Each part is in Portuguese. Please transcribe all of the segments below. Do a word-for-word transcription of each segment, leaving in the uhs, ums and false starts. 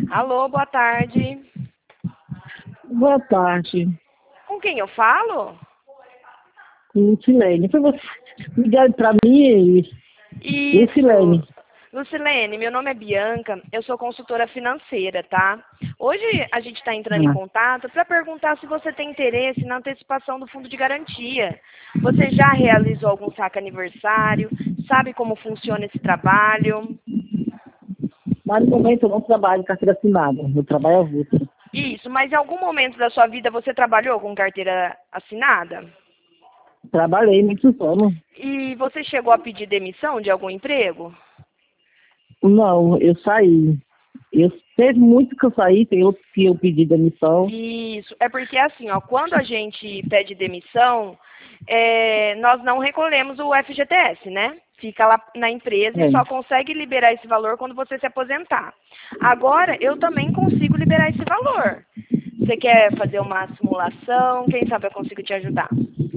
Alô, boa tarde. Boa tarde, Com quem eu falo? Lucilene. Foi você ligaram para mim, Lucilene. Isso. Lucilene, meu nome é Bianca, eu sou consultora financeira, tá? Hoje a gente está entrando em Ah, contato para perguntar se você tem interesse na antecipação do fundo de garantia. Você já realizou algum saque aniversário? Sabe como funciona esse trabalho? mas no momento eu não trabalho em carteira assinada, eu trabalho avulso. Isso, mas em algum momento da sua vida você trabalhou com carteira assinada? Trabalhei muitos anos. E você chegou a pedir demissão de algum emprego? Não, eu saí. Eu teve muito que eu saí, tem outros que eu pedi demissão. Isso, é porque assim, ó, quando a gente pede demissão, é, nós não recolhemos o F G T S, né? Fica lá na empresa e É. só consegue liberar esse valor quando você se aposentar. Agora, eu também consigo liberar esse valor. Você quer fazer uma simulação? Quem sabe eu consigo te ajudar.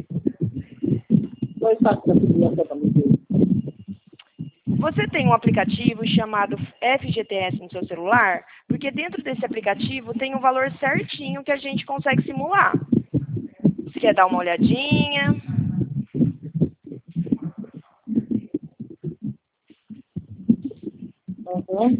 Dois fatos da população também. Você tem um aplicativo chamado F G T S no seu celular? Porque dentro desse aplicativo tem um valor certinho que a gente consegue simular. Você quer dar uma olhadinha? Uhum.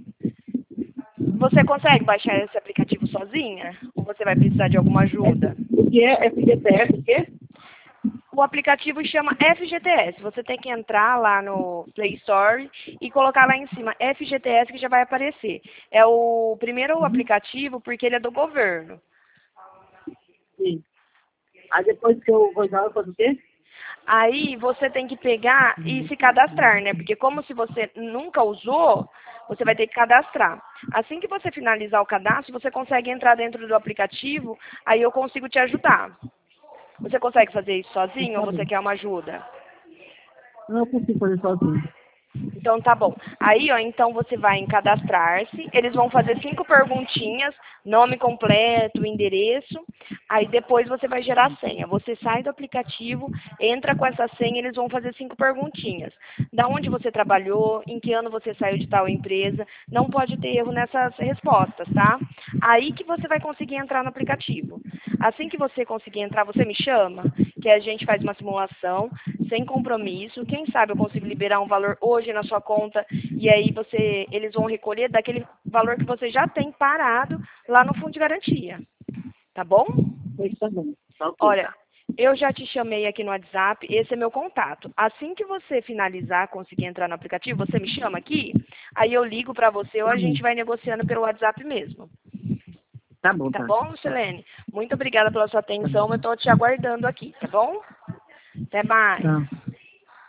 Você consegue baixar esse aplicativo sozinha? Ou você vai precisar de alguma ajuda? O que é F G T S? O quê? O aplicativo chama F G T S. Você tem que entrar lá no Play Store e colocar lá em cima F G T S que já vai aparecer. É o primeiro aplicativo porque ele é do governo. Sim. Aí depois que eu vou usar, eu faço o quê? Aí você tem que pegar e se cadastrar, né? Porque como se você nunca usou, você vai ter que cadastrar. Assim que você finalizar o cadastro, você consegue entrar dentro do aplicativo, aí eu consigo te ajudar. Você consegue fazer isso sozinho ou Tá você bom. quer uma ajuda? Não, eu consigo fazer sozinho. Então tá bom. Aí, ó, então você vai em cadastrar-se, eles vão fazer cinco perguntinhas, nome completo, endereço, aí depois você vai gerar a senha. Você sai do aplicativo, entra com essa senha, eles vão fazer cinco perguntinhas. Da onde você trabalhou, em que ano você saiu de tal empresa, não pode ter erro nessas respostas, tá? Aí que você vai conseguir entrar no aplicativo. Assim que você conseguir entrar, você me chama, que a gente faz uma simulação, sem compromisso. Quem sabe eu consigo liberar um valor hoje na sua conta e aí você, eles vão recolher daquele valor que você já tem parado lá no fundo de garantia. Tá bom? Pois tá bom. Tá ok. Olha, eu já te chamei aqui no WhatsApp, esse é meu contato. Assim que você finalizar, conseguir entrar no aplicativo, você me chama aqui, aí eu ligo para você ou Tá a bom. gente vai negociando pelo WhatsApp mesmo. Tá bom, Tá tá. bom, Silene? Muito obrigada pela sua Tá atenção, bom. eu estou te aguardando aqui, tá bom? Até mais. Tá.